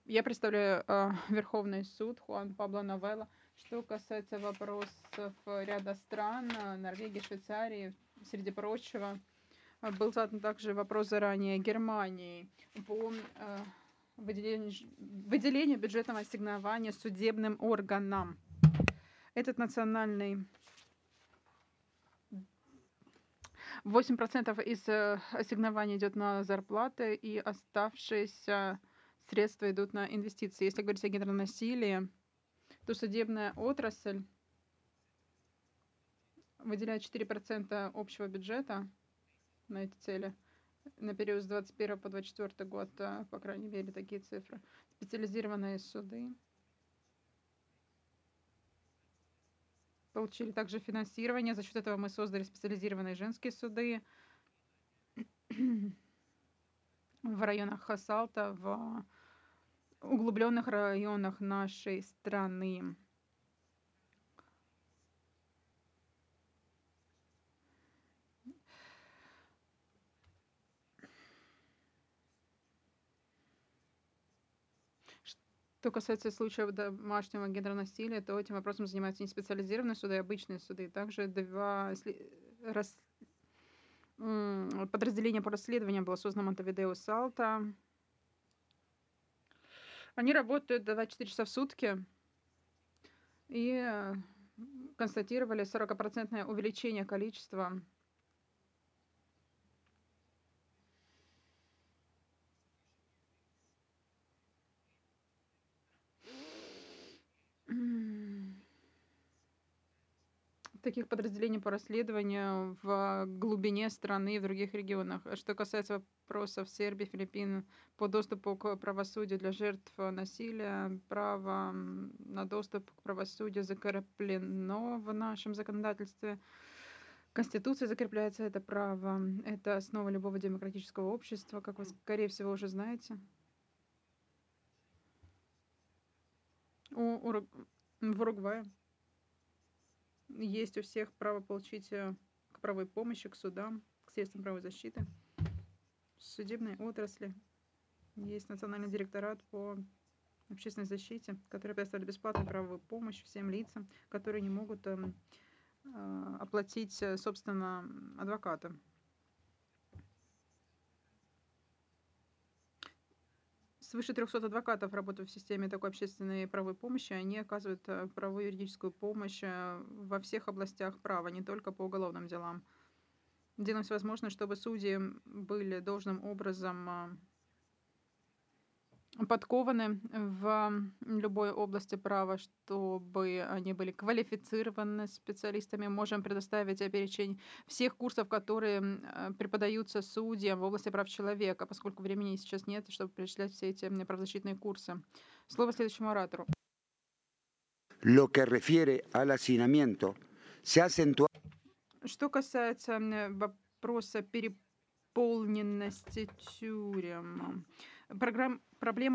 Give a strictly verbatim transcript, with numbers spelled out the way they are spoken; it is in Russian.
Я представляю э, Верховный суд Хуан Пабло Новелла. Что касается вопросов ряда стран, Норвегии, Швейцарии, среди прочего, был задан также вопрос заранее Германии по э, выделению, выделению бюджетного ассигнования судебным органам. Этот национальный восемь процентов из ассигнований идет на зарплаты, и оставшиеся средства идут на инвестиции. Если говорить о гендерном-насилии, то судебная отрасль выделяет четыре процента общего бюджета на эти цели на период с двадцать первого по двадцать четвёртый год, по крайней мере, такие цифры. Специализированные суды получили также финансирование. За счет этого мы создали специализированные женские суды в районах Хасалта, в углубленных районах нашей страны. Что касается случаев домашнего гендернасилия, то этим вопросом занимаются не специализированные суды, а обычные суды. Также два рас... подразделения по расследованию было создано Монтевидео Салта. Они работают двадцать четыре часа в сутки и констатировали сорокапроцентное увеличение количества таких подразделений по расследованию в глубине страны и в других регионах. Что касается вопросов Сербии, Филиппин по доступу к правосудию для жертв насилия, право на доступ к правосудию закреплено в нашем законодательстве. Конституция закрепляется это право. Это основа любого демократического общества, как вы, скорее всего, уже знаете. У, Уруг... В Уругвае есть у всех право получить к правовой помощи, к судам, к средствам правовой защиты. В судебной отрасли есть национальный директорат по общественной защите, который предоставляет бесплатную правовую помощь всем лицам, которые не могут э, оплатить, собственно, адвоката. Свыше трехсот адвокатов работают в системе такой общественной правовой помощи. Они оказывают правовую юридическую помощь во всех областях права, не только по уголовным делам. Делаем все возможное, чтобы судьи были должным образом подкованы в любой области права, чтобы они были квалифицированы специалистами. Можем предоставить перечень всех курсов, которые преподаются судьям в области прав человека, поскольку времени сейчас нет, чтобы перечислять все эти правозащитные курсы. Слово следующему оратору. Lo que refiere al hacinamiento, se acentúa... Что касается вопроса переполненности тюрем, программ, проблема